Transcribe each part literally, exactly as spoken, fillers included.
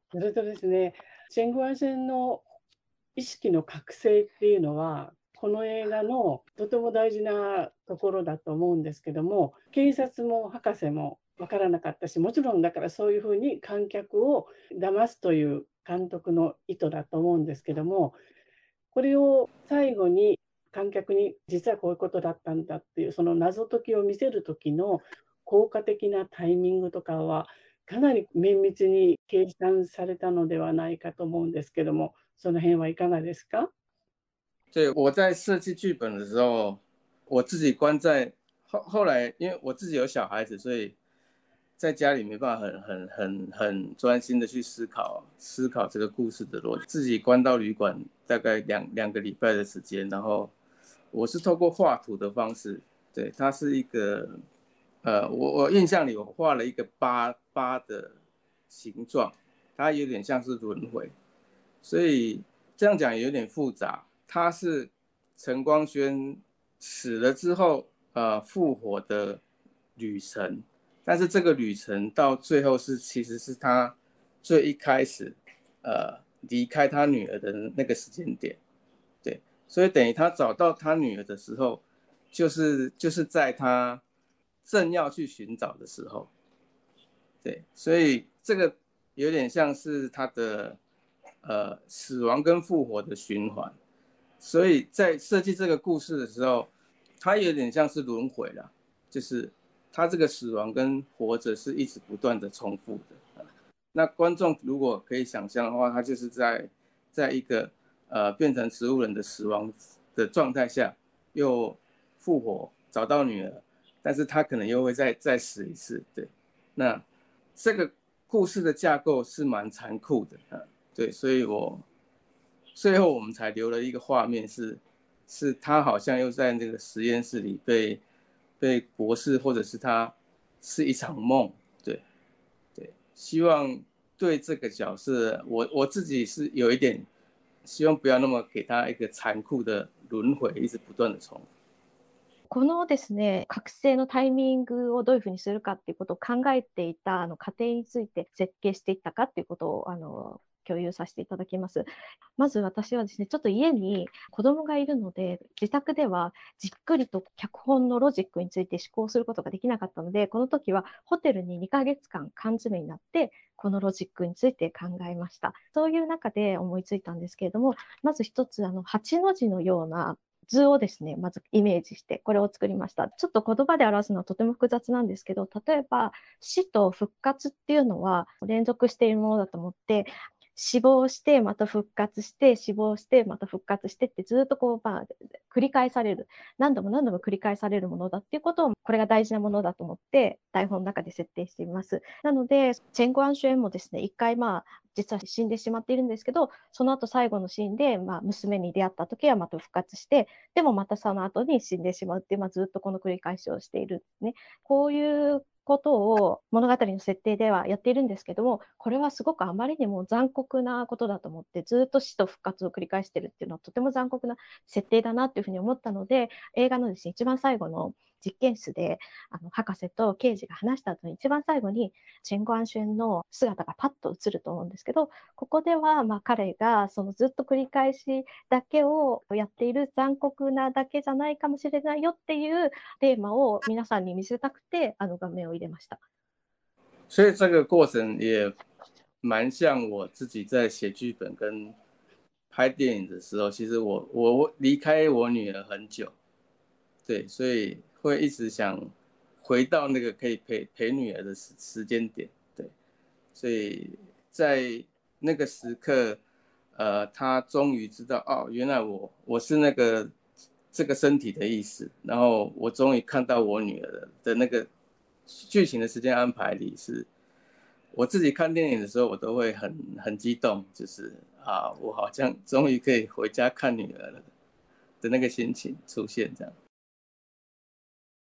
それとですね、チェン・グアンシェンの意識の覚醒っていうのは、この映画のとても大事なところだと思うんですけども、警察も博士も分からなかったし、もちろんだからそういうふうに観客を騙すという監督の意図だと思うんですけども、これを最後に観客に実はこういうことだったんだっていうその謎解きを見せる時の効果的なタイミングとかはかなり綿密に計算されたのではないかと思うんですけども、その辺はいかがですか？ 对，我在设计剧本的时候，我自己关在后后来，因为我自己有小孩子，所以在家里没办法很很很很专心的去思考思考这个故事的逻辑，自己关到旅馆大概两两个礼拜的时间，然后我是透过画图的方式，对，它是一个呃，我我印象里我画了一个八八的形状，它有点像是轮回，所以这样讲也有点复杂。他是陈光轩死了之后，呃，复活的旅程，但是这个旅程到最后是其实是他最一开始，呃，离开他女儿的那个时间点，对，所以等于他找到他女儿的时候，就是就是在他正要去寻找的时候，对，所以这个有点像是他的呃死亡跟复活的循环，所以在设计这个故事的时候，它有点像是轮回了，就是他这个死亡跟活着是一直不断的重复的。那观众如果可以想象的话，他就是在在一个呃变成植物人的死亡的状态下，又复活找到女儿，但是他可能又会再再死一次，对。那这个故事的架构是蛮残酷的，啊，对，所以我最后我们才留了一个画面是，是他好像又在那个实验室里被被博士或者是他是一场梦，对对，希望对这个角色，我我自己是有一点希望不要那么给他一个残酷的轮回，一直不断的重复。 このですね、覚醒のタイミングをどういうふうにするかっていうことを考えていたあの過程について設計していったかっていうことをあの共有させていただきます。まず私はですね、ちょっと家に子供がいるので、自宅ではじっくりと脚本のロジックについて思考することができなかったので、この時はホテルににかげつかん缶詰になって、このロジックについて考えました。そういう中で思いついたんですけれども、まず一つ、あの、はちの字のような図をですね、まずイメージして、これを作りました。ちょっと言葉で表すのはとても複雑なんですけど、例えば死と復活っていうのは連続しているものだと思って、死亡してまた復活して死亡してまた復活してってずっとこう、まあ、繰り返される何度も何度も繰り返されるものだっていうことをこれが大事なものだと思って台本の中で設定しています。なのでチェン・グアンシュエンもですね一回まあ実は死んでしまっているんですけど、その後最後のシーンで、まあ、娘に出会った時はまた復活して、でもまたその後に死んでしまうっていう、まあ、ずっとこの繰り返しをしているんですね。こういうことを物語の設定ではやっているんですけども、これはすごくあまりにも残酷なことだと思って、ずっと死と復活を繰り返しているっていうのはとても残酷な設定だなというふうに思ったので、映画のですね、一番最後の実験室であの博士と刑事が話した後に一番最後にチェン・グアンシュエンの姿がパッと映ると思うんですけど、ここではまあ彼がそのずっと繰り返しだけをやっている残酷なだけじゃないかもしれないよっていうテーマを皆さんに見せたくてあの画面を入れました。 所以这个过程也蛮像我自己在写剧本跟拍电影的时候，其实我我离开我女儿很久，对，所以会一直想回到那个可以陪陪女儿的时时间点，对，所以在那个时刻，呃，她终于知道哦，原来我我是那个这个身体的意思，然后我终于看到我女儿的那个剧情的时间安排里是，我自己看电影的时候，我都会很很激动，就是啊，我好像终于可以回家看女儿了的那个心情出现，这样。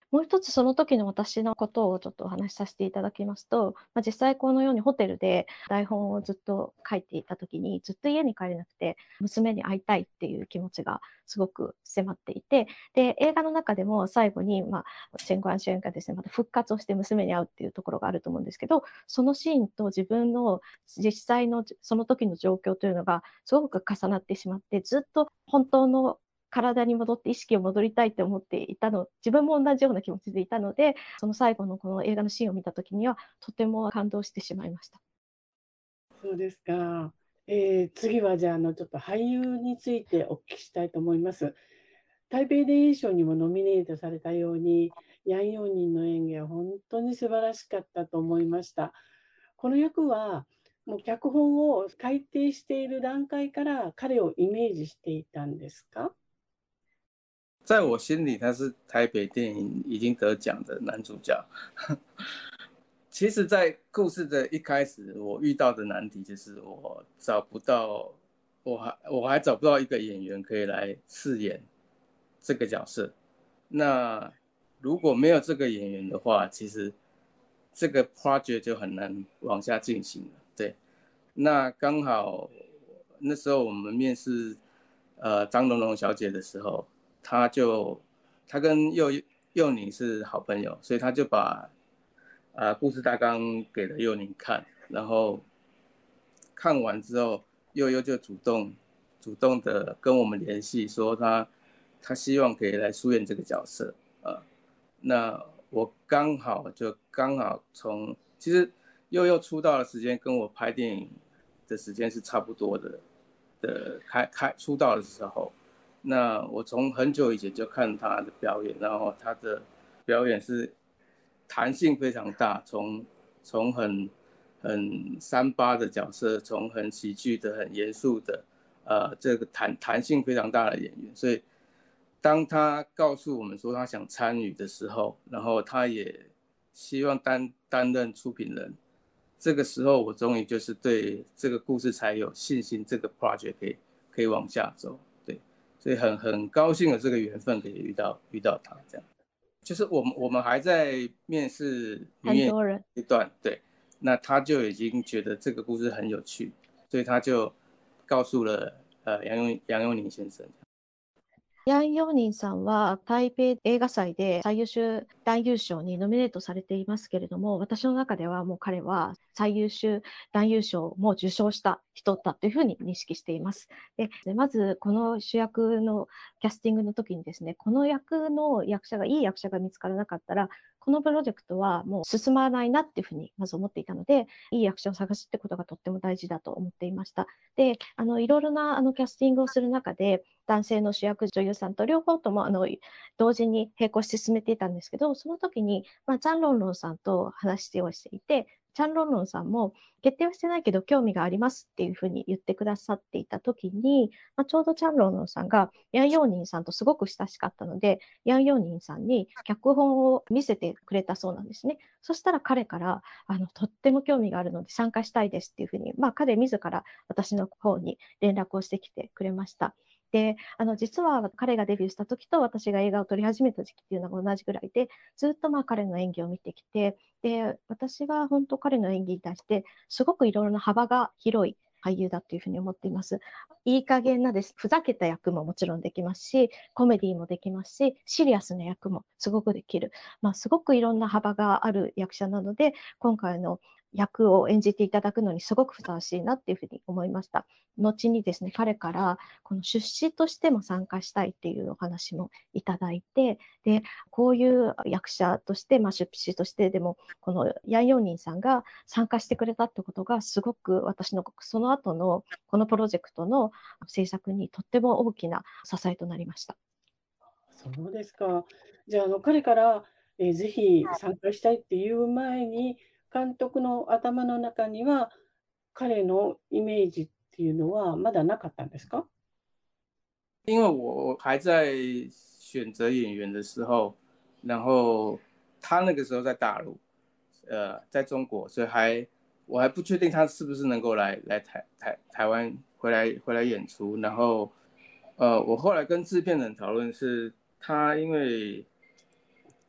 もう一つその時の私のことをちょっとお話しさせていただきますと、まあ、実際このようにホテルで台本をずっと書いていた時にずっと家に帰れなくて娘に会いたいっていう気持ちがすごく迫っていて、で映画の中でも最後に、まあ、チェン・グァンシュエンがですねまた復活をして娘に会うっていうところがあると思うんですけど、そのシーンと自分の実際のその時の状況というのがすごく重なってしまって、ずっと本当の体に戻って意識を戻りたいって思っていたの、自分も同じような気持ちでいたので、その最後のこの映画のシーンを見たときには、とても感動してしまいました。 そうですか。えー、次はじゃあ、あのちょっと俳優についてお聞きしたいと思います。台北電影賞にもノミネートされたように、ヤン・ヨーニンの演技は本当に素晴らしかったと思いました。この役は、もう脚本を改訂している段階から彼をイメージしていたんですか？ 在我心里，他是台北电影已经得奖的男主角。其实，在故事的一开始，我遇到的难题就是我找不到，我还我还找不到一个演员可以来饰演这个角色。那如果没有这个演员的话，其实这个 project 就很难往下进行了。对，那刚好那时候我们面试呃张龙龙小姐的时候，她就她跟佑佑宁是好朋友，所以她就把呃故事大纲给了佑宁看，然后看完之后，佑佑就主动主动的跟我们联系，说他他希望可以来出演这个角色。呃，那我刚好就刚好从其实佑佑出道的时间跟我拍电影的时间是差不多的的开开出道的时候，那我从很久以前就看他的表演，然后他的表演是弹性非常大，从从很很三八的角色，从很喜剧的、很严肃的，呃，这个弹弹性非常大的演员，所以当他告诉我们说他想参与的时候，然后他也希望担担任出品人，这个时候我终于就是对这个故事才有信心，这个 project 可以可以往下走，对，所以很很高兴有这个缘分可以遇到遇到他这样。就是我们我们还在面试里面一段，对，那他就已经觉得这个故事很有趣，所以他就告诉了呃杨永杨永宁先生。 ヤン・ヨーニンさんは台北映画祭で最優秀男優賞にノミネートされていますけれども、私の中ではもう彼は最優秀男優賞も受賞した人だというふうに認識しています。で、まずこの主役のキャスティングの時にですね、この役の役者がいい役者が見つからなかったら、このプロジェクトはもう進まないなっていうふうにまず思っていたので、いい役者を探すってことがとっても大事だと思っていました。で、あのいろいろなあのキャスティングをする中で、男性の主役女優さんと両方ともあの同時に並行して進めていたんですけど、その時に、まあ、チャン・ロンロンさんと話をしていて、チャン・ロンロンさんも決定はしてないけど興味がありますっていうふうに言ってくださっていた時に、まあ、ちょうどチャン・ロンロンさんがヤン・ヨーニンさんとすごく親しかったので、ヤン・ヨーニンさんに脚本を見せてくれたそうなんですね。そしたら彼からあのとっても興味があるので参加したいですっていうふうに、まあ、彼自ら私の方に連絡をしてきてくれました。で、あの実は彼がデビューした時と私が映画を撮り始めた時期っていうのが同じぐらいで、ずっとまあ彼の演技を見てきて、で、私が本当彼の演技に対してすごくいろいろな幅が広い俳優だというふうに思っています。いい加減なです。ふざけた役ももちろんできますし、コメディもできますし、シリアスな役もすごくできる。まあ、すごくいろんな幅がある役者なので、今回の役を演じていただくのにすごくふさわしいなっていうふうに思いました。後にですね、彼からこの出資としても参加したいっていうお話もいただいて、で、こういう役者として、まあ、出資としてでも、このヤン・ヨーニンさんが参加してくれたってことが、すごく私のその後のこのプロジェクトの制作にとっても大きな支えとなりました。 そうですか。じゃあ、あの彼から、えーぜひ参加したいっていう前に、監督の頭の中には、彼のイメージっていうのはまだなかったんですか？ 因为我还在选择演员的时候，然后他那个时候在大陆，呃，在中国，所以还我还不确定他是不是能够来来台台台湾回来回来演出。然后，呃，我后来跟制片人讨论是，他因为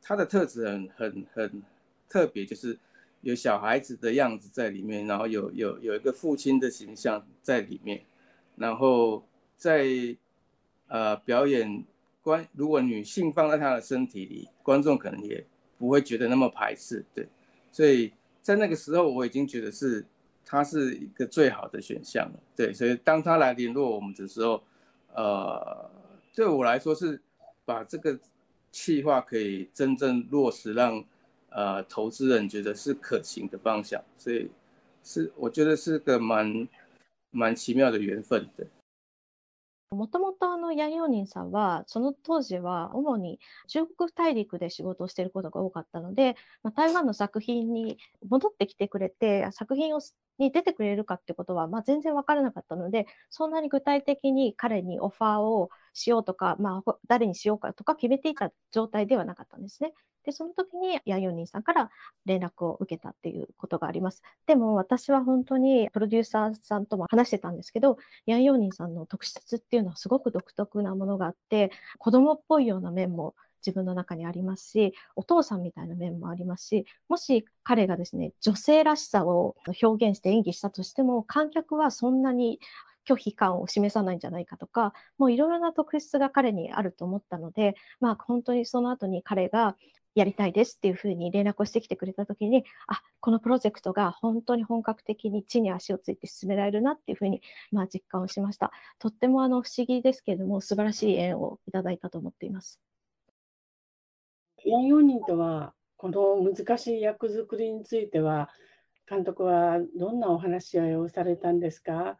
他的特质很很很特别，就是有小孩子的样子在里面，然后有有有一个父亲的形象在里面，然后在呃表演观，如果女性放在他的身体里，观众可能也不会觉得那么排斥，对，所以在那个时候我已经觉得是他是一个最好的选项了，对，所以当他来联络我们的时候，呃，对我来说是把这个企划可以真正落实让，呃投资人觉得是可行的方向，所以是我觉得是个蛮蛮奇妙的缘分的。 もともとあのヤン・ヨーニンさんは、その当時は主に中国大陸で仕事をしていることが多かったので、まあ、台湾の作品に戻ってきてくれて、作品をに出てくれるかってことは、まあ、全然わからなかったので、そんなに具体的に彼にオファーをしようとか、まあ、誰にしようかとか決めていた状態ではなかったんですね。で、その時にヤン・ヨーニンさんから連絡を受けたっていうことがあります。でも私は本当にプロデューサーさんとも話してたんですけど、ヤン・ヨーニンさんの特質っていうのはすごく独特なものがあって、子供っぽいような面も自分の中にありますし、お父さんみたいな面もありますし、もし彼がですね、女性らしさを表現して演技したとしても、観客はそんなに拒否感を示さないんじゃないかとか、もういろいろな特質が彼にあると思ったので、まあ本当にその後に彼がやりたいですっていうふうに連絡をしてきてくれたときに、あ、このプロジェクトが本当に本格的に地に足をついて進められるなっていうふうに、まあ、実感をしました。とってもあの不思議ですけれども、素晴らしい縁をいただいたと思っています。 ヤン・ヨーニンとは、この難しい役作りについては、監督はどんなお話し合いをされたんですか？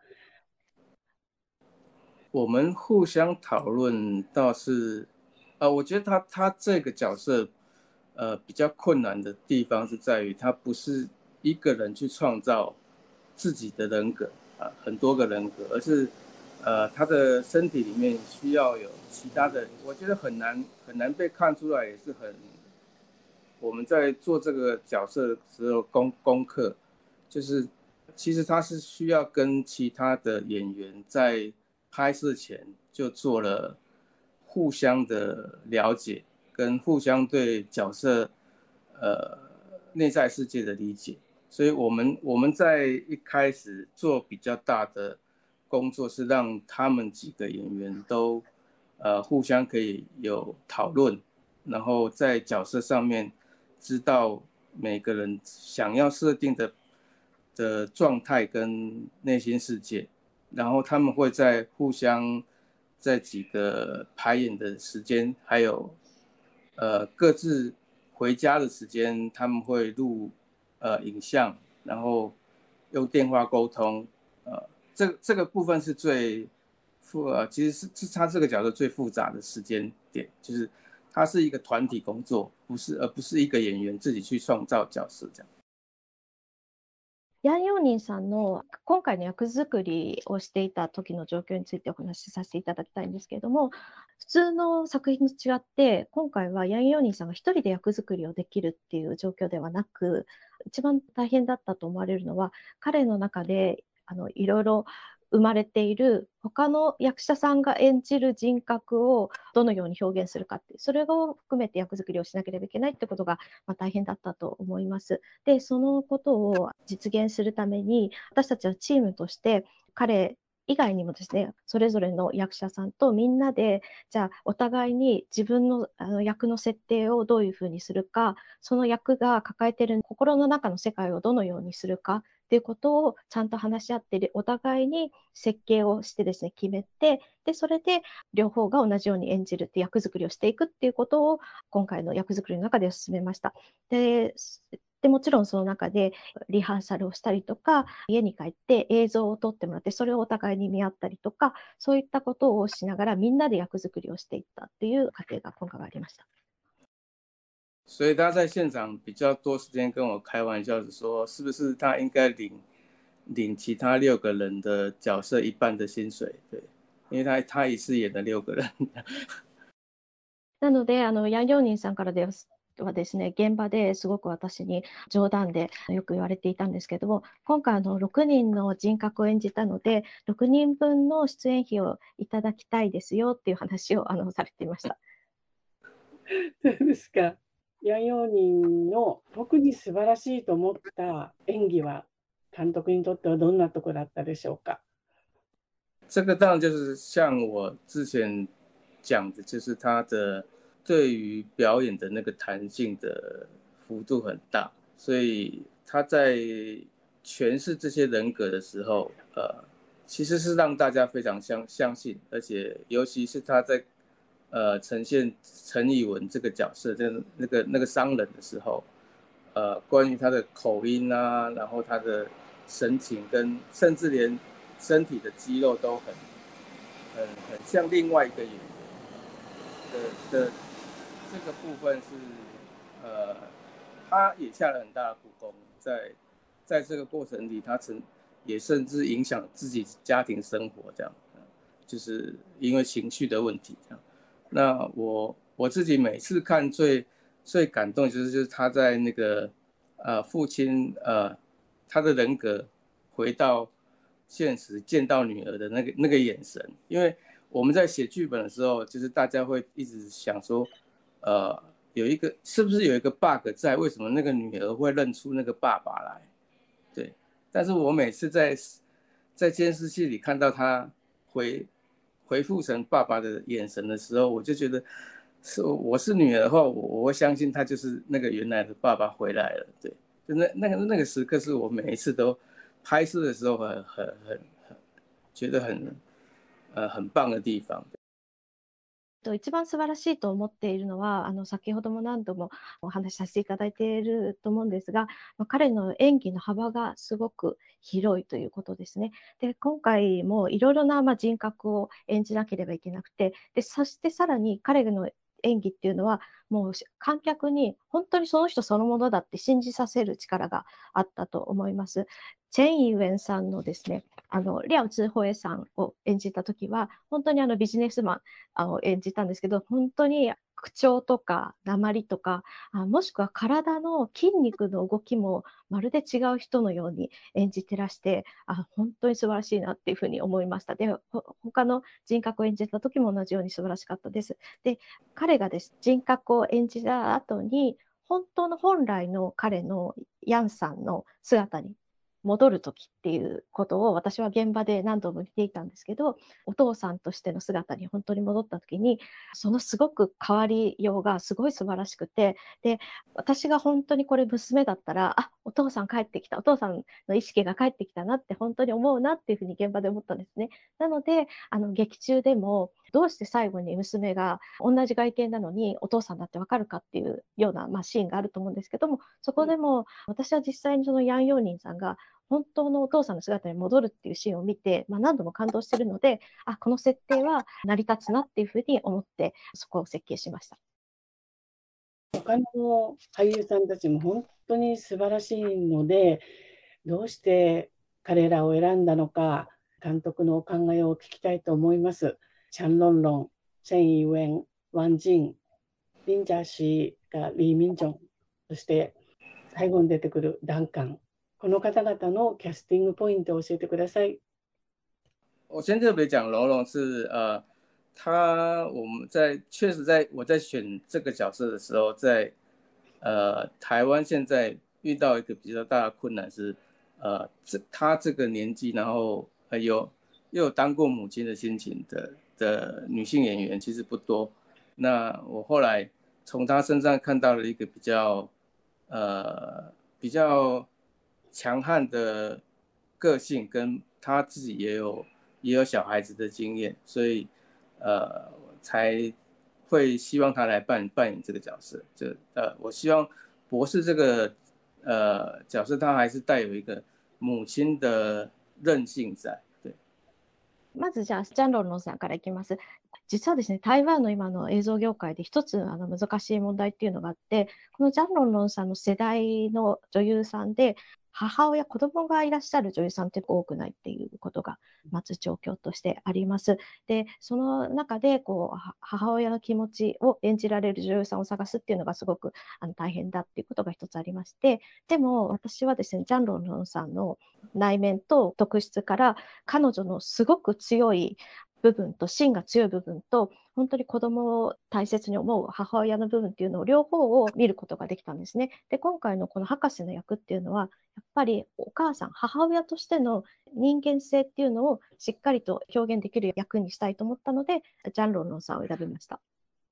我们互相讨论倒是，呃，我觉得他他这个角色，呃，比较困难的地方是在于他不是一个人去创造自己的人格啊，很多个人格，而是呃他的身体里面需要有其他的，我觉得很难很难被看出来，也是很我们在做这个角色的时候功功课，就是其实他是需要跟其他的演员在拍摄前就做了互相的了解，跟互相对角色呃内在世界的理解，所以我们我们在一开始做比较大的工作是让他们几个演员都呃互相可以有讨论，然后在角色上面知道每个人想要设定的的状态跟内心世界，然后他们会在互相在几个排演的时间，还有呃各自回家的时间，他们会录呃影像，然后用电话沟通，呃，这这个部分是最复呃，其实是是他这个角色最复杂的时间点，就是它是一个团体工作，不是而不是一个演员自己去创造角色这样。 ヤン・ヨーニンさんの今回の役作りをしていた時の状況についてお話しさせていただきたいんですけれども、普通の作品と違って、今回はヤン・ヨーニンさんが一人で役作りをできるっていう状況ではなく、一番大変だったと思われるのは、彼の中であのいろいろ生まれている他の役者さんが演じる人格をどのように表現するかって、それを含めて役作りをしなければいけないってことが、まあ、大変だったと思います。で、そのことを実現するために、私たちはチームとして彼以外にもですね、それぞれの役者さんとみんなで、じゃあお互いに自分のあの役の設定をどういうふうにするか、その役が抱えている心の中の世界をどのようにするかっていうことをちゃんと話し合って、お互いに設計をしてですね、決めて、で、それで両方が同じように演じるって役作りをしていくっていうことを今回の役作りの中で進めました。で、でもちろんその中でリハーサルをしたりとか、家に帰って映像を撮ってもらって、それをお互いに見合ったりとか、そういったことをしながらみんなで役作りをしていったっていう過程が今回はありました。 所以他在现场比较多时间跟我开玩笑，说是不是他应该领领其他六个人的角色一半的薪水？对，因为他他一次演了六个人。 なので、あのヤン・ヨーニンさんからですはですね、現場ですごく私に冗談でよく言われていたんですけども、今回あのろくにんの人格を演じたので、ろくにんぶんの出演費をいただきたいですよっていう話をあのされていました。 そうですか。 ヤン・ヨーニンの特に素晴らしいと思った演技は監督にとってはどんなところだったでしょうか？ 这个当然就是像我之前讲的，就是他的对于表演的那个弹性的幅度很大，所以他在诠释这些人格的时候，呃，其实是让大家非常相相信，而且尤其是他在呃呈现陈以文这个角色，这那个那个商人的时候，呃，关于他的口音啊，然后他的神情跟甚至连身体的肌肉都很很很像另外一个演员的的这个部分是呃，他也下了很大的苦功，在在这个过程里，他曾也甚至影响自己家庭生活，这样，就是因为情绪的问题这样。那我我自己每次看最最感动就是就是他在那个呃父亲呃他的人格回到现实见到女儿的那个那个眼神，因为我们在写剧本的时候，就是大家会一直想说，呃，有一个是不是有一个 bug 在？为什么那个女儿会认出那个爸爸来？对，但是我每次在在监视器里看到他回回复成爸爸的眼神的时候，我就觉得是我是女儿的话，我我会相信他就是那个原来的爸爸回来了。对，就那那个那个时刻是我每一次都拍摄的时候很很很很觉得很呃很棒的地方。 と一番素晴らしいと思っているのは、あの先ほども何度もお話しさせていただいていると思うんですが、まあ、彼の演技の幅がすごく広いということですね。で、今回もいろいろなまあ人格を演じなければいけなくて、で、そしてさらに彼の演技っていうのは、もう観客に本当にその人そのものだって信じさせる力があったと思います。チェン・イウェンさんのですね、あの、リャオ・ツーホエさんを演じたときは、本当にあのビジネスマンあの演じたんですけど、本当に口調とか訛とか、あもしくは体の筋肉の動きもまるで違う人のように演じてらして、あ本当に素晴らしいなっていうふうに思いました。で、他の人格を演じた時も同じように素晴らしかったです。で、彼がです人格を演じた後に、本当の本来の彼のヤンさんの姿に戻る時っていうことを私は現場で何度も見ていたんですけど、お父さんとしての姿に本当に戻った時に、そのすごく変わりようがすごい素晴らしくて、で、私が本当にこれ娘だったら、あ、お父さん帰ってきた、お父さんの意識が帰ってきたなって本当に思うなっていうふうに現場で思ったんですね。なので、あの劇中でもどうして最後に娘が同じ外見なのにお父さんだってわかるかっていうような、まあ、シーンがあると思うんですけども、そこでも私は実際にそのヤン・ヨーニンさんが本当のお父さんの姿に戻るっていうシーンを見て、まあ、何度も感動しているので、あ、この設定は成り立つなっていうふうに思って、そこを設計しました。 他の俳優さんたちも本当に素晴らしいので、どうして彼らを選んだのか、監督のお考えを聞きたいと思います。チャン・ロンロン、チェン・イウェン、ワン・ジン、リン・ジャーシーがリー・ミンジョン、そして最後に出てくるダンカン。この方々のキャスティングポイントを教えてください。 我先特别讲龙龙是呃，他我们在确实在我在选这个角色的时候，在呃台湾现在遇到一个比较大的困难是，呃，这他这个年纪，然后呃有又有当过母亲的心情的的女性演员其实不多。那我后来从她身上看到了一个比较呃比较强悍的个性，跟她自己也有也有小孩子的经验，所以呃才会希望她来扮扮演这个角色。就呃我希望博士这个呃角色，他还是带有一个母亲的韧性在。对。 まずじゃあ、ジャンロンロンさんからいきます。実はですね、台湾の今の映像業界で一つあの難しい問題っていうのがあって、このジャンロンロンさんの世代の女優さんで、母親、子供がいらっしゃる女優さんって多くないっていうことが、まず状況としてあります。で、その中でこう母親の気持ちを演じられる女優さんを探すっていうのがすごくあの大変だっていうことが一つありまして、でも私はですね、ジャンロンロンさんの内面と特質から彼女のすごく強い部分と芯が強い部分と本当に子供を大切に思う母親の部分っていうのを両方を見ることができたんですね。で、今回のこの博士の役っていうのはやっぱりお母さん、母親としての人間性っていうのをしっかりと表現できる役にしたいと思ったので、ジャン・ロンロンさんを選びました。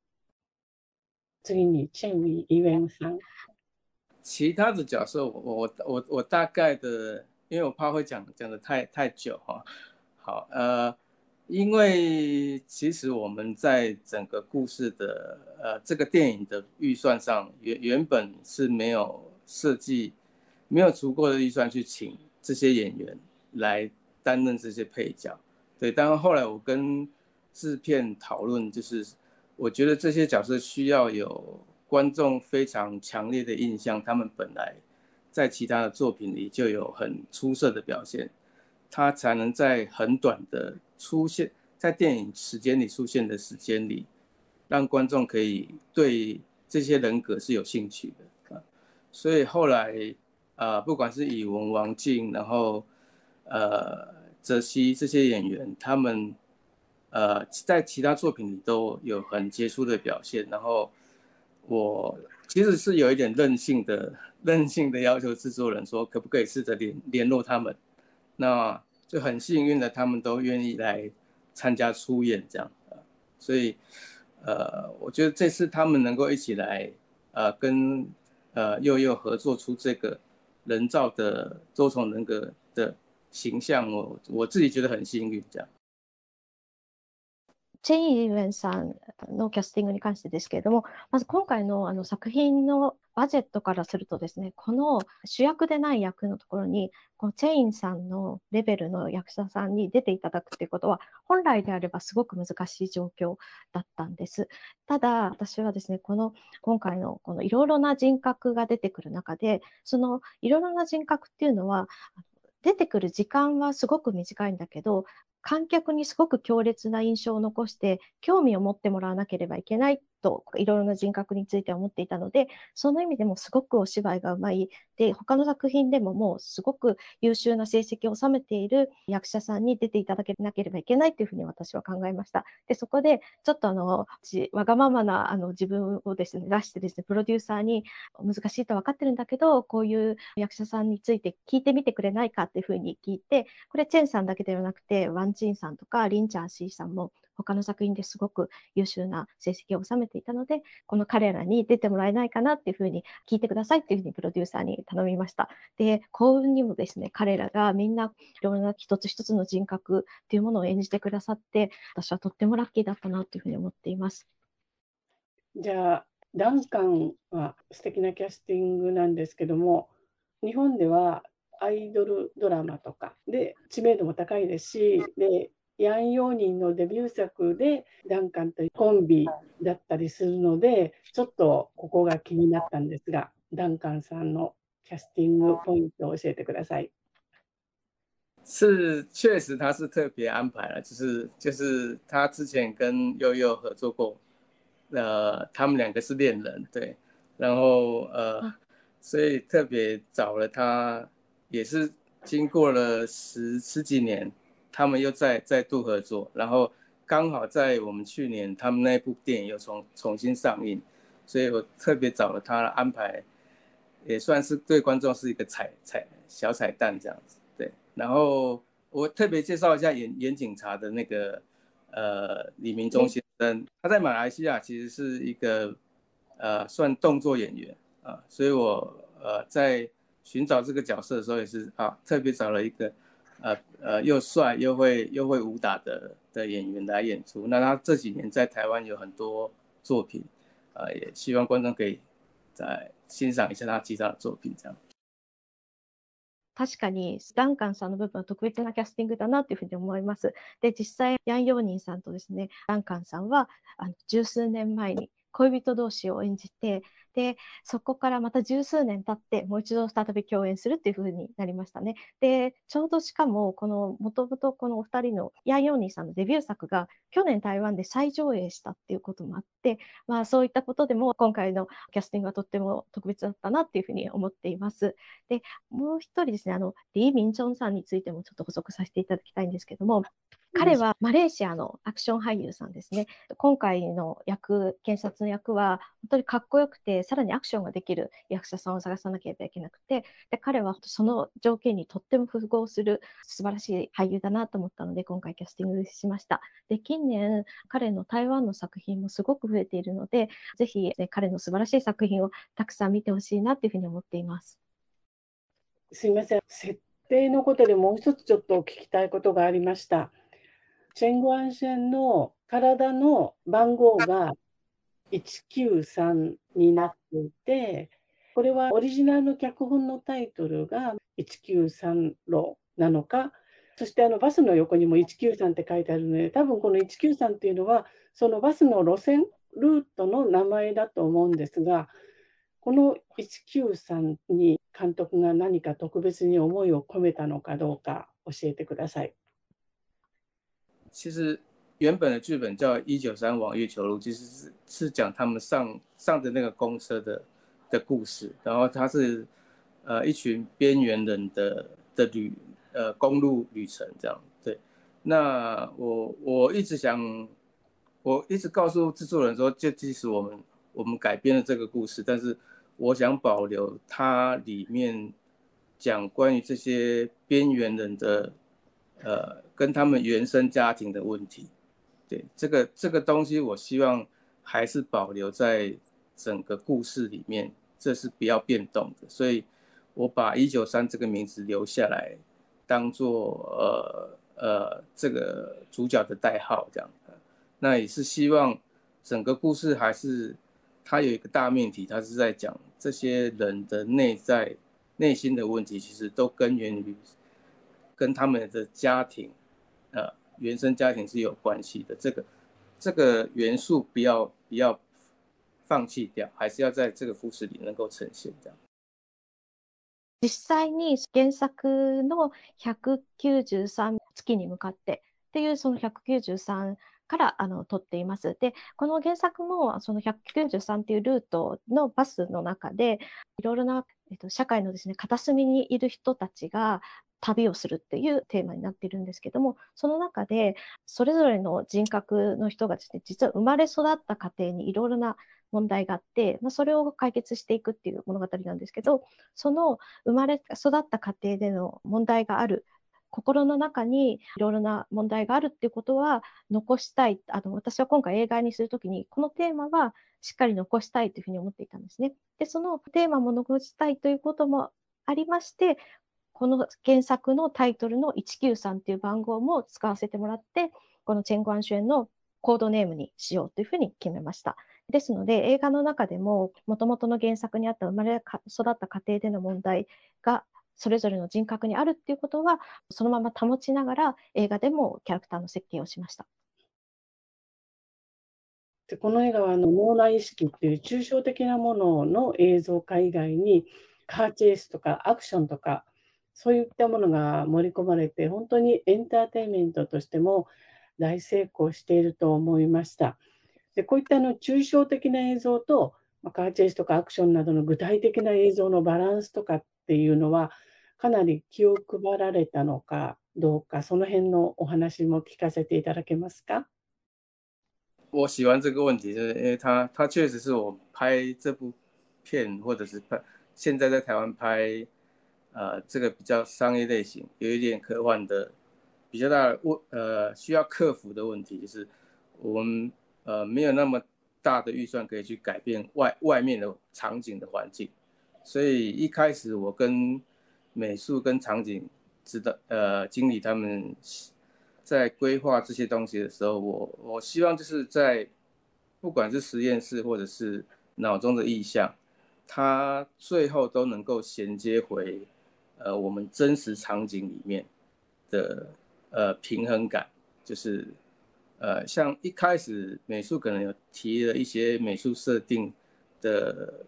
次にチェン・ウィ・イウェンさん。 其他的角色我我我我大概的，因为我怕会讲讲的太太久哈。好，呃，因为其实我们在整个故事的呃这个电影的预算上，原原本是没有设计，没有足够的预算去请这些演员来担任这些配角。对，但后来我跟制片讨论，就是我觉得这些角色需要有观众非常强烈的印象，他们本来在其他的作品里就有很出色的表现，他才能在很短的出现在电影时间里出现的时间里，让观众可以对这些人格是有兴趣的。所以后来呃，不管是以文、王静，然后呃泽熙这些演员，他们呃在其他作品里都有很杰出的表现，然后我其实是有一点任性的任性的要求制作人说，可不可以试着联联络他们？那就很幸运的，他们都愿意来参加出演这样。所以呃，我觉得这次他们能够一起来呃跟呃佑佑合作出这个人造的多重人格的形象，我我自己觉得很幸运这样。 チェイン・イーウェンさんのキャスティングに関してですけれども、まず今回のあの作品のバジェットからするとですね、この主役でない役のところに、このチェインさんのレベルの役者さんに出ていただくということは、本来であればすごく難しい状況だったんです。ただ、私はですね、この今回のこのいろいろな人格が出てくる中で、そのいろいろな人格っていうのは、出てくる時間はすごく短いんだけど、観客にすごく強烈な印象を残して興味を持ってもらわなければいけないといろいろな人格について思っていたので、その意味でもすごくお芝居がうまいで、他の作品でももうすごく優秀な成績を収めている役者さんに出ていただけなければいけないというふうに私は考えました。で、そこでちょっとあのわがままなあの自分をですね出してですね、プロデューサーに難しいと分かってるんだけど、こういう役者さんについて聞いてみてくれないかっていうふうに聞いて、これチェンさんだけではなくてワンチンさんとかリンチャーシーさんも他の作品ですごく優秀な成績を収めていたので、この彼らに出てもらえないかなっていうふうに聞いてくださいっていうふうにプロデューサーに頼みました。で、幸運にもですね、彼らがみんないろんな一つ一つの人格っていうものを演じてくださって、私はとってもラッキーだったなというふうに思っています。 じゃあ、ダンカンは素敵なキャスティングなんですけども、日本ではアイドルドラマとかで知名度も高いですし、でヤン・ヨーニンのデビュー作でダンカンというコンビだったりするので、ちょっとここが気になったんですが、ダンカンさんのキャスティングポイントを教えてください。 是，确实他是特别安排了，就是就是他之前跟佑佑合作过，呃，他们两个是恋人，对，然后呃，所以特别找了他，也是经过了十十几年，他们又再再度合作，然后刚好在我们去年他们那部电影又重重新上映，所以我特别找了他安排，也算是对观众是一个彩彩小彩蛋这样子，对。然后我特别介绍一下演演警察的那个呃李明忠先生，他在马来西亚其实是一个呃算动作演员啊，所以我呃在寻找这个角色的时候也是啊特别找了一个呃呃又帅又会又会武打的的演员来演出。那他这几年在台湾有很多作品，呃也希望观众可以再欣赏一下他其他的作品这样。 確かにダンカンさんの部分は特別なキャスティングだなというふうに思います。で、実際ヤン・ヨーニンさんとですね、ダンカンさんはあの十数年前に恋人同士を演じて、 で、そこからまた十数年経って、もう一度再び共演するっていう風になりましたね。で、ちょうどしかも、この、もともとこのお二人のヤン・ヨーニーさんのデビュー作が、去年台湾で再上映したっていうこともあって、まあそういったことでも、今回のキャスティングはとっても特別だったなっていうふうに思っています。で、もう一人ですね、あの、リー・ミンチョンさんについてもちょっと補足させていただきたいんですけども、彼はマレーシアのアクション俳優さんですね。今回の役、検察の役は、本当にかっこよくて、さらにアクションができる役者さんを探さなければいけなくて、で彼はその条件にとっても符合する素晴らしい俳優だなと思ったので、今回キャスティングしました。で、近年、彼の台湾の作品もすごく増えているので、ぜひ、ね、彼の素晴らしい作品をたくさん見てほしいなというふうに思っています。 すいません。設定のことでもう一つちょっと聞きたいことがありました。チェングアンシェンの体の番号がいちきゅうさんになっていて、これはオリジナルの脚本のタイトルがいちきゅうさん路なのか、そしてあのバスの横にもいちきゅうさんって書いてあるので、多分このいちきゅうさんっていうのは、そのバスの路線、ルートの名前だと思うんですが、このいちきゅうさんに監督が何か特別に思いを込めたのかどうか教えてください。 其实原本的剧本叫《一九三往月球路》，其实是是讲他们上上的那个公车的的故事。然后它是呃一群边缘人的的旅呃公路旅程这样。对，那我我一直想，我一直告诉制作人说，就即使我们我们改编了这个故事，但是我想保留它里面讲关于这些边缘人的。呃，跟他们原生家庭的问题，对这个这个东西，我希望还是保留在整个故事里面，这是不要变动的。所以，我把一九三这个名字留下来，当做呃呃这个主角的代号这样。那也是希望整个故事还是它有一个大命题，它是在讲这些人的内在内心的问题，其实都根源于。跟他们的家庭，呃，原生家庭是有关系的。这个这个元素不要不要放弃掉，还是要在这个故事里能够呈现这样。 実際に原作のひゃくきゅうじゅうさん月に向かってっていうそのひゃくきゅうじゅうさんからあの撮っています。で、この原作もそのひゃくきゅうじゅうさんっていうルートのバスの中でいろいろな、えっと、社会のですね、片隅にいる人たちが旅をするっていうテーマになっているんですけども、その中でそれぞれの人格の人がですね、実は生まれ育った家庭にいろいろな問題があって、まあ、それを解決していくっていう物語なんですけど、その生まれ育った家庭での問題がある、心の中にいろいろな問題があるっていうことは残したい。あの私は今回映画にするときにこのテーマはしっかり残したいというふうに思っていたんですね。で、そのテーマも残したいということもありまして、この原作のタイトルのいちきゅうさんっていう番号も使わせてもらって、このチェン・グァンシュエンのコードネームにしようというふうに決めました。ですので、映画の中でも、もともとの原作にあった生まれ育った家庭での問題が、それぞれの人格にあるっていうことは、そのまま保ちながら、映画でもキャラクターの設計をしました。 でこの映画はあの脳内意識っていう抽象的なものの映像化以外に、カーチェイスとかアクションとか、そういったものが盛り込まれて、本当にエンターテインメントとしても大成功していると思いました。でこういったあの抽象的な映像と、カーチェイスとかアクションなどの具体的な映像のバランスとかっていうのは、かなり気を配られたのかどうか、その辺のお話も聞かせていただけますか？ 我喜欢这个问题，就是因为它它确实是我拍这部片，或者是拍现在在台湾拍呃这个比较商业类型，有一点科幻的比较大的问呃需要克服的问题，就是我们呃没有那么大的预算可以去改变外外面的场景的环境，所以一开始我跟美术跟场景指导呃经理他们在规划这些东西的时候，我我希望就是在不管是实验室或者是脑中的意象，它最后都能够衔接回呃我们真实场景里面的呃平衡感，就是呃像一开始美术可能有提了一些美术设定的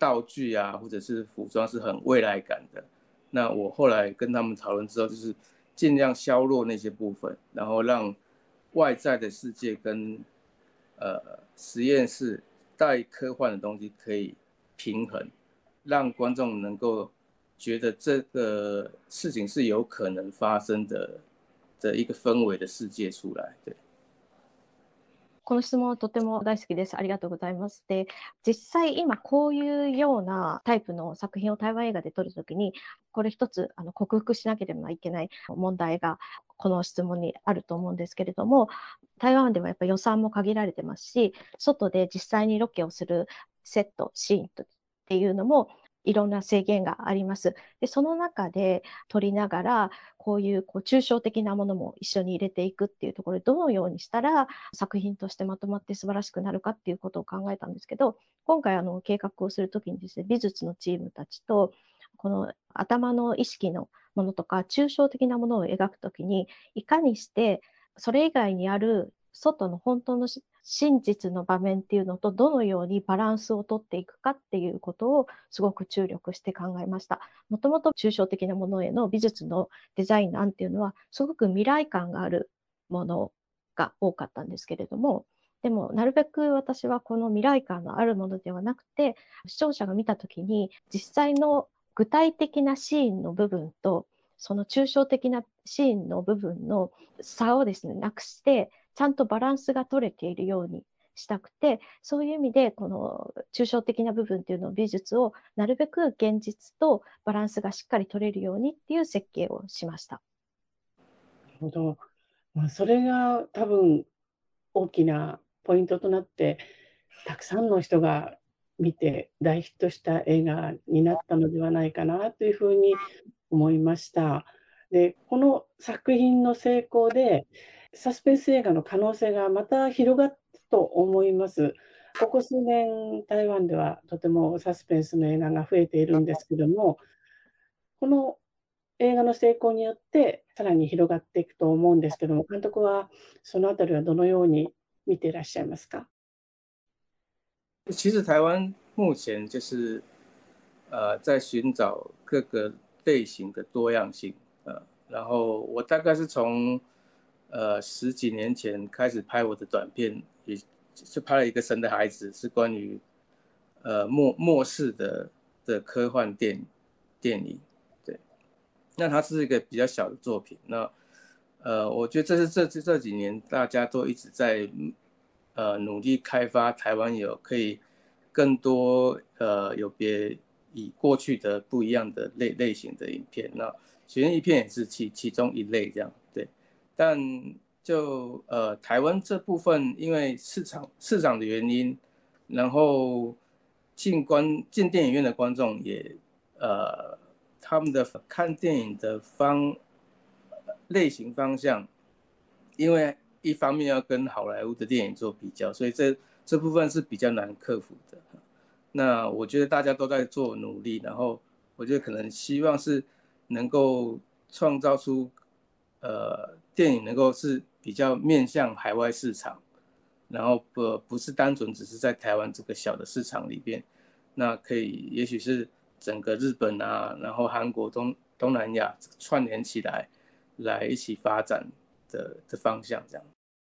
道具啊，或者是服装是很未来感的。那我后来跟他们讨论之后，就是尽量削弱那些部分，然后让外在的世界跟呃实验室带科幻的东西可以平衡，让观众能够觉得这个事情是有可能发生的的一个氛围的世界出来。对。 この質問はとても大好きです。ありがとうございます。で、実際今こういうようなタイプの作品を台湾映画で撮るときに、これ一つあの克服しなければいけない問題がこの質問にあると思うんですけれども、台湾ではやっぱり予算も限られてますし、外で実際にロケをするセット、シーンっていうのもいろんな制限があります。で、その中で撮りながら、こういうこう抽象的なものも一緒に入れていくっていうところで、どのようにしたら作品としてまとまって素晴らしくなるかっていうことを考えたんですけど、今回あの計画をするときにですね、美術のチームたちと、この頭の意識のものとか、抽象的なものを描くときに、いかにしてそれ以外にある外の本当の真実の場面っていうのとどのようにバランスをとっていくかっていうことをすごく注力して考えました。もともと抽象的なものへの美術のデザイン案っていうのはすごく未来感があるものが多かったんですけれども、でもなるべく私はこの未来感のあるものではなくて、視聴者が見たときに実際の具体的なシーンの部分とその抽象的なシーンの部分の差をですね、なくして、ちゃんとバランスが取れているようにしたくて、そういう意味で、この抽象的な部分っていうのを美術をなるべく現実とバランスがしっかり取れるようにっていう設計をしました。 なるほど。まあ、それが多分大きなポイントとなって、たくさんの人が見て大ヒットした映画になったのではないかなというふうに思いました。で、この作品の成功で、サスペンス映画の可能性がまた広がったと思います。ここ数年、台湾ではとてもサスペンスの映画が増えているんですけども、この映画の成功によってさらに広がっていくと思うんですけども、監督はそのあたりはどのように見ていらっしゃいますか？ 其实台湾目前就是呃在寻找各个类型的多样性，呃，然后我大概是从呃十几年前开始拍我的短片，也就拍了一个《神的孩子》，是关于呃末末世的的科幻电电影，对，那它是一个比较小的作品，那呃我觉得这是这这这几年大家都一直在呃努力开发，台湾有可以更多呃有别以过去的不一样的类类型的影片，那悬疑片也是其其中一类这样，对。但就呃台湾这部分，因为市场市场的原因，然后进观进电影院的观众也呃他们的看电影的方类型方向，因为一方面要跟好莱坞的电影做比较，所以这这部分是比较难克服的。那我觉得大家都在做努力，然后我觉得可能希望是能够创造出呃电影能够是比较面向海外市场，然后不不是单纯只是在台湾这个小的市场里边，那可以也许是整个日本啊，然后韩国东东南亚串联起来，来一起发展的的方向这样。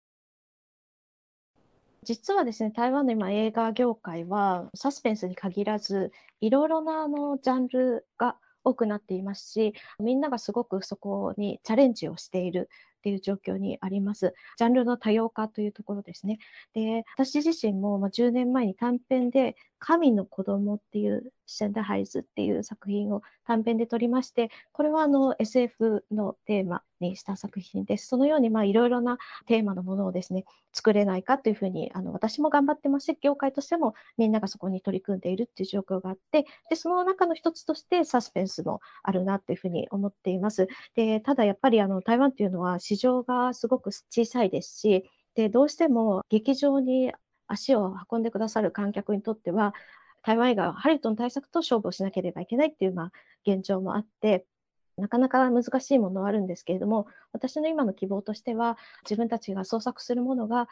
実はですね、台湾の今映画業界はサスペンスに限らず、いろいろなあのジャンルが多くなっていますし、みんながすごくそこにチャレンジをしているっていう状況にあります。ジャンルの多様化というところですね。で、私自身もまあじゅうねんまえに短編で神の子供っていうシェンダハイズっていう作品を短編で撮りまして、これはあの エスエフ のテーマにした作品です。そのようにまあいろいろなテーマのものをですね、作れないかというふうにあの私も頑張ってますし、業界としてもみんながそこに取り組んでいるっていう状況があって、でその中の一つとしてサスペンスもあるなというふうに思っています。でただやっぱりあの台湾というのは市場がすごく小さいですし、でどうしても劇場に足を運んでくださる観客にとっては、台湾映画はハリウッドの対策と勝負をしなければいけないっていう、まあ、現状もあって、なかなか難しいものはあるんですけれども、私の今の希望としては、自分たちが創作するものが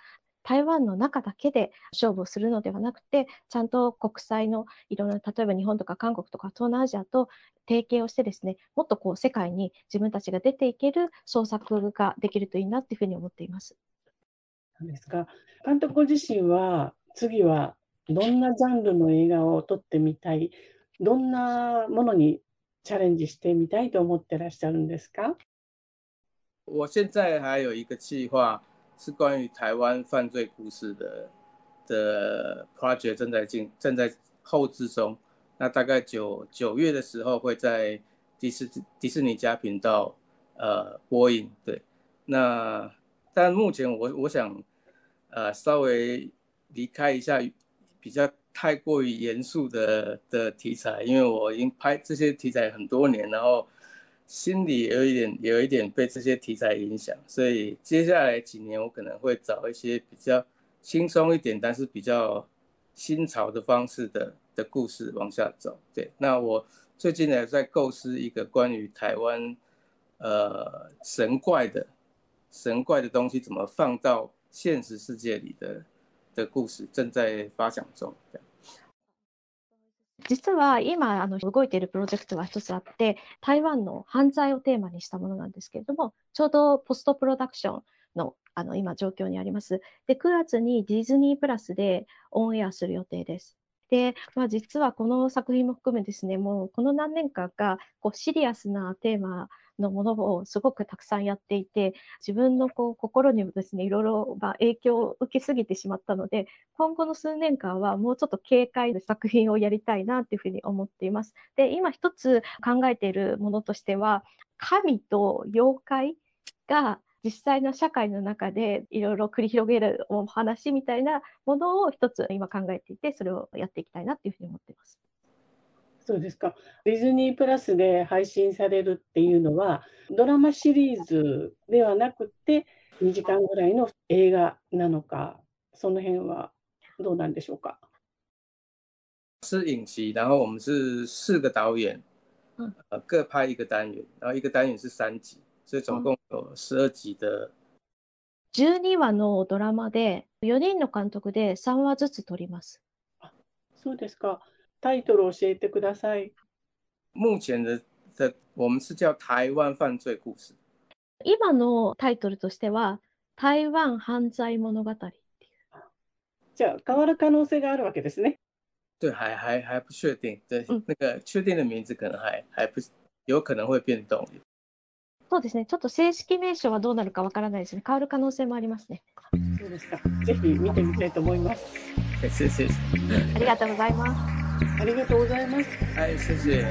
台湾の中だけで勝負をするのではなくて、ちゃんと国際のいろんな、例えば日本とか韓国とか東南アジアと提携をしてですね、もっとこう世界に自分たちが出ていける創作ができるといいなっていうふうに思っています。 そうですか。監督ご自身は次はどんなジャンルの映画を撮ってみたい、どんなものにチャレンジしてみたいと思ってらっしゃるんですか？ 我现在还有一个计划是关于台湾犯罪故事的的 project 正在进正在后制中，那大概九九月的时候会在迪士迪士尼家频道呃播映。对，那但目前我我想呃稍微离开一下比较太过于严肃的的题材，因为我已经拍这些题材很多年，然后心里有一点有一点被这些题材影响，所以接下来几年我可能会找一些比较轻松一点，但是比较新潮的方式的的故事往下走。对，那我最近呢在构思一个关于台湾呃神怪的神怪的东西怎么放到现实世界里的的故事，正在发想中。 実は今あの動いているプロジェクトが一つあって、台湾の犯罪をテーマにしたものなんですけれども、ちょうどポストプロダクションのあの今状況にあります。で、くがつにディズニープラスでオンエアする予定です。で、まあ、実はこの作品も含めですね、もうこの何年間かこうシリアスなテーマのものをすごくたくさんやっていて、自分のこう心にもですね、いろいろまあ影響を受けすぎてしまったので、今後の数年間はもうちょっと軽快な作品をやりたいなっていうふうに思っています。で、今一つ考えているものとしては、神と妖怪が実際の社会の中でいろいろ繰り広げるお話みたいなものを一つ今考えていて、それをやっていきたいなっていうふうに思っています。 そうですか。ディズニープラスで配信されるっていうのは、ドラマシリーズではなくて、にじかんぐらいの映画なのか、その辺はどうなんでしょうか？ 是影集，然后我们是四个导演， 嗯呃，各拍一个单元，然后一个单元是三集，所以总共有十二集的。 じゅうにわのドラマでよにんの監督でさんわずつ撮ります。 そうですか。タイトルを教えてください。 目前的的我们是叫台湾犯罪故事。 今のタイトルとしては、台湾犯罪物語っていう。 じゃあ、変わる可能性があるわけですね。 对，还还还不确定，对， 嗯那个确定的名字可能还还不有可能会变动。 そうですね。ちょっと正式名称はどうなるかわからないですね。変わる可能性もありますね。 そうですか。ぜひ見てみたいと思います。 谢谢。 ありがとうございます。 ありがとうございます。 はい、谢谢。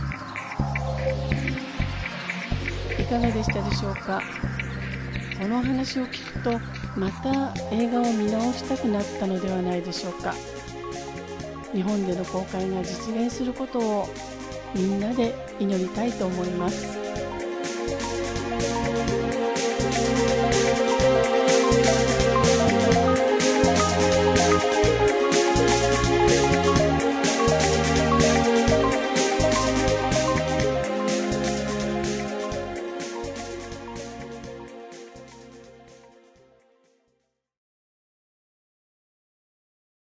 いかがでしたでしょうか。この話を聞くと、また映画を見直したくなったのではないでしょうか。日本での公開が実現することをみんなで祈りたいと思います。